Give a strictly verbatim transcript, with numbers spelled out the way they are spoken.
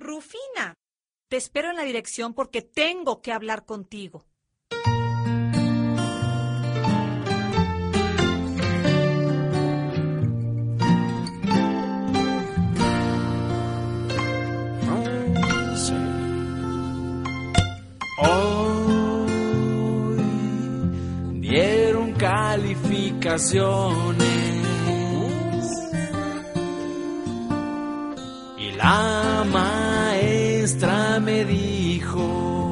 Rufina, te espero en la dirección porque tengo que hablar contigo. Hoy dieron calificaciones y la maestra me dijo: